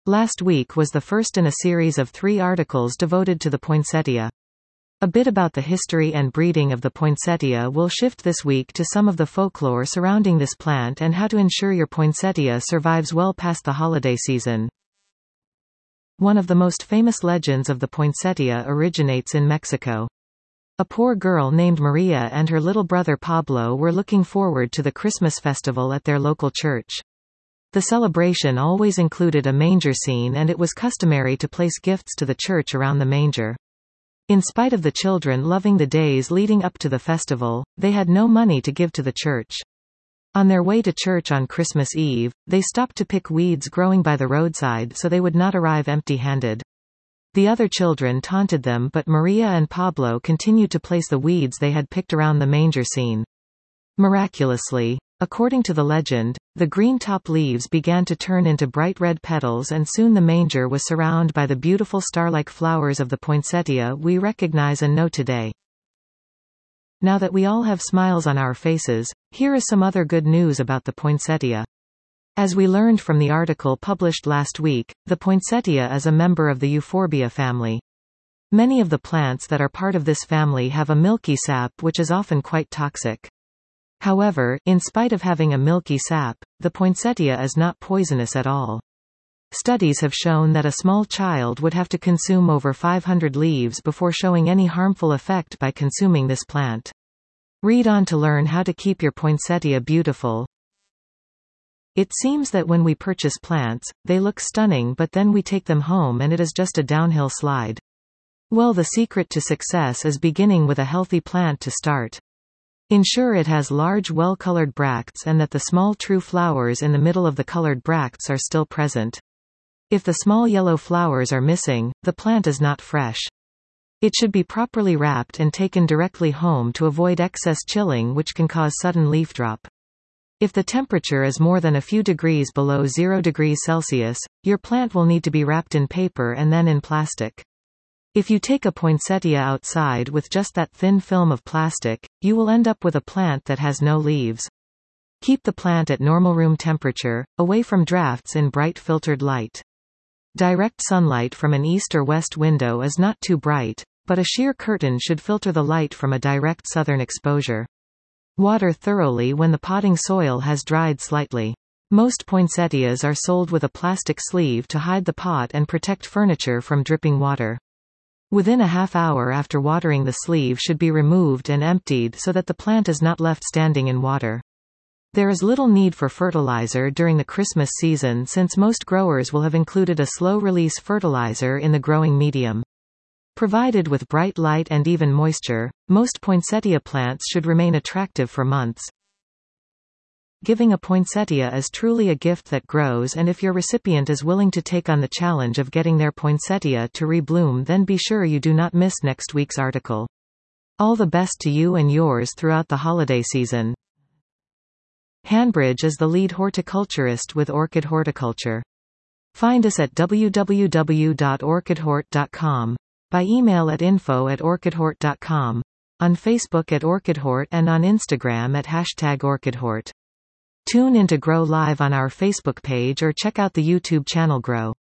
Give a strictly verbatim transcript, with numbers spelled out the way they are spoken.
Last week was the first in a series of three articles devoted to the poinsettia. A bit about the history and breeding of the poinsettia will shift this week to some of the folklore surrounding this plant and how to ensure your poinsettia survives well past the holiday season. One of the most famous legends of the poinsettia originates in Mexico. A poor girl named Maria and her little brother Pablo were looking forward to the Christmas festival at their local church. The celebration always included a manger scene, and it was customary to place gifts to the church around the manger. In spite of the children loving the days leading up to the festival, they had no money to give to the church. On their way to church on Christmas Eve, they stopped to pick weeds growing by the roadside so they would not arrive empty-handed. The other children taunted them, but Maria and Pablo continued to place the weeds they had picked around the manger scene. Miraculously, according to the legend, the green top leaves began to turn into bright red petals, and soon the manger was surrounded by the beautiful star-like flowers of the poinsettia we recognize and know today. Now that we all have smiles on our faces, here is some other good news about the poinsettia. As we learned from the article published last week, the poinsettia is a member of the Euphorbia family. Many of the plants that are part of this family have a milky sap which is often quite toxic. However, in spite of having a milky sap, the poinsettia is not poisonous at all. Studies have shown that a small child would have to consume over five hundred leaves before showing any harmful effect by consuming this plant. Read on to learn how to keep your poinsettia beautiful. It seems that when we purchase plants, they look stunning, but then we take them home and it is just a downhill slide. Well, the secret to success is beginning with a healthy plant to start. Ensure it has large well-colored bracts and that the small true flowers in the middle of the colored bracts are still present. If the small yellow flowers are missing, the plant is not fresh. It should be properly wrapped and taken directly home to avoid excess chilling, which can cause sudden leaf drop. If the temperature is more than a few degrees below zero degrees Celsius, your plant will need to be wrapped in paper and then in plastic. If you take a poinsettia outside with just that thin film of plastic, you will end up with a plant that has no leaves. Keep the plant at normal room temperature, away from drafts in bright filtered light. Direct sunlight from an east or west window is not too bright, but a sheer curtain should filter the light from a direct southern exposure. Water thoroughly when the potting soil has dried slightly. Most poinsettias are sold with a plastic sleeve to hide the pot and protect furniture from dripping water. Within a half hour after watering, the sleeve should be removed and emptied so that the plant is not left standing in water. There is little need for fertilizer during the Christmas season since most growers will have included a slow-release fertilizer in the growing medium. Provided with bright light and even moisture, most poinsettia plants should remain attractive for months. Giving a poinsettia is truly a gift that grows, and if your recipient is willing to take on the challenge of getting their poinsettia to rebloom, then be sure you do not miss next week's article. All the best to you and yours throughout the holiday season. Hanbridge is the lead horticulturist with Orchid Horticulture. Find us at w w w dot orchid hort dot com, by email at info at orchid hort dot com, on Facebook at OrchidHort, and on Instagram at hashtag OrchidHort. Tune in to Grow Live on our Facebook page or check out the YouTube channel Grow.